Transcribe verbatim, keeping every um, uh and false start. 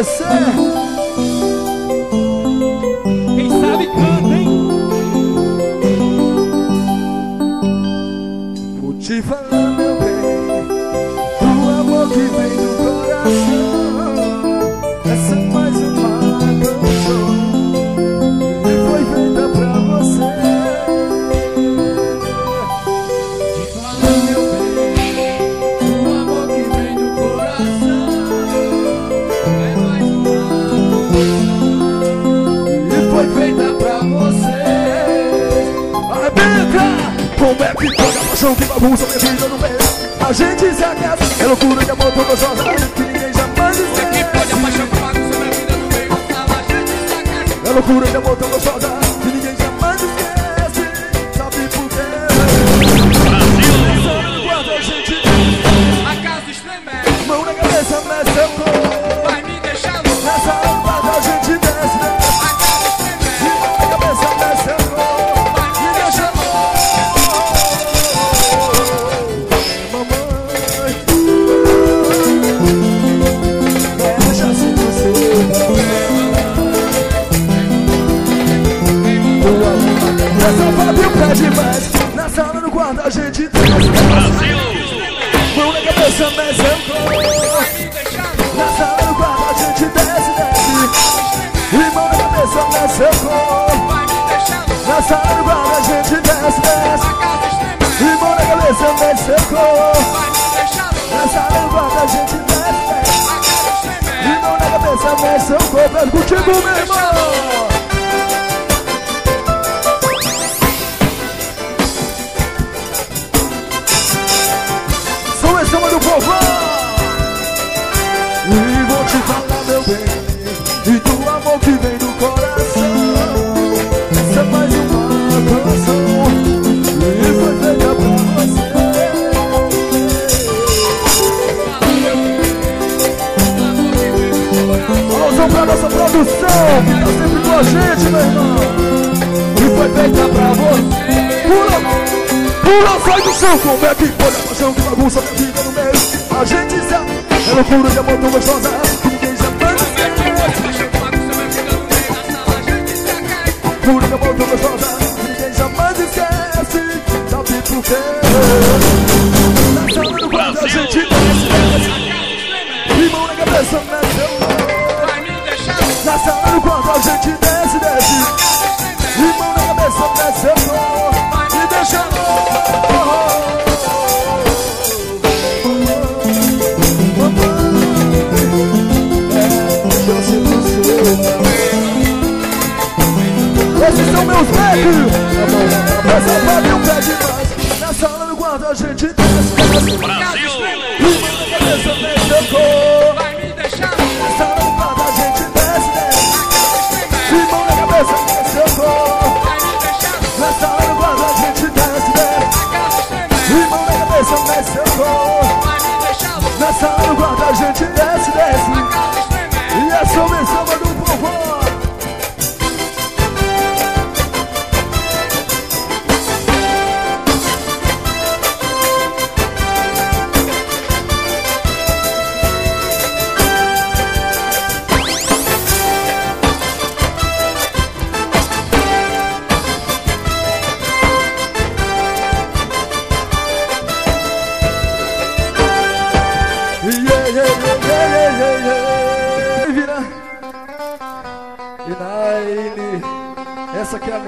você. Quem sabe canta, hein? Vou te falar, meu bem, do amor que vem do coração. Essa é mais uma canção que foi feita pra você. Te falar, meu bem, do amor que vem do coração. É mais uma canção E foi feita pra você. arrebenta! Como é que toca a paixão que bagunça minha vida no meio? A gente se aquece, é loucura de amor tão gostosa que ninguém jamais Como é que pode a esquece. paixão que bagunça minha vida no meio? Fala, a gente se aquece. É loucura de amor tão gostosa que ninguém jamais esquece. Sabe por quê? Quando a gente A casa estremece, mão na cabeça, mexe seu corpo. vai me deixar louco. Nessa hora a gente desce, né? A casa estremece, Mão na cabeça, mexe seu corpo. vai me Me deixa deixar louco. mamãe. Deixa assim você. Essa Fábio pede mais. Na sala do quarto a gente desce. Mão na cabeça, mexe seu corpo. Vai me deixar louco. Na sala do quarto a gente desce, desce. E mão na cabeça, mexe seu corpo. Vai me deixar louco. Na sala do quarto a gente desce, desce. A casa estremece, E mão na cabeça, mexe seu corpo. vai me deixar louco. Na sala do quarto a gente desce, desce. A casa estremece. E mão na cabeça, mexe seu corpo. É contigo, meu irmão. Sou esse homem do povão. E vou te falar, meu bem, e do amor que vem do coração. Essa é mais uma canção e foi feita pra você. Pausão pra nossa produção, que tá sempre com a gente, meu irmão. E foi feita pra você. Pula, pula, sai do chão. Como é que pode a paixão que bagunça minha vida no meio? A gente sabe, é loucura de amor tão gostosa que ninguém jamais esquece. Loucura de amor tão gostosa que ninguém jamais esquece. Sabe por quê? Na sala do quarto a gente desce, desce. E mão na cabeça, mexe o corpo. Vai me deixar louco. Na sala do quarto a gente desce, desce. E mão na cabeça, mexe o corpo. Me deixa louco. Esses são meus becos. Essa Fábio pede mais. Na sala do quarto a gente desce, desce. A casa estremece, E mão na cabeça, mexe o corpo. vai me deixar louco. Na sala do quarto a gente desce, desce. A casa estremece, E mão na cabeça, mexe o corpo. vai me deixar louco. Na sala do quarto a gente desce, desce. A casa estremece, E mão na cabeça, mexe o corpo. vai me deixar louco. Na sala do quarto a gente desce, desce. A casa estremece, E é só o samba do povo. Yeah, yeah, yeah, yeah, yeah, yeah. Vira. E na ele, essa que é a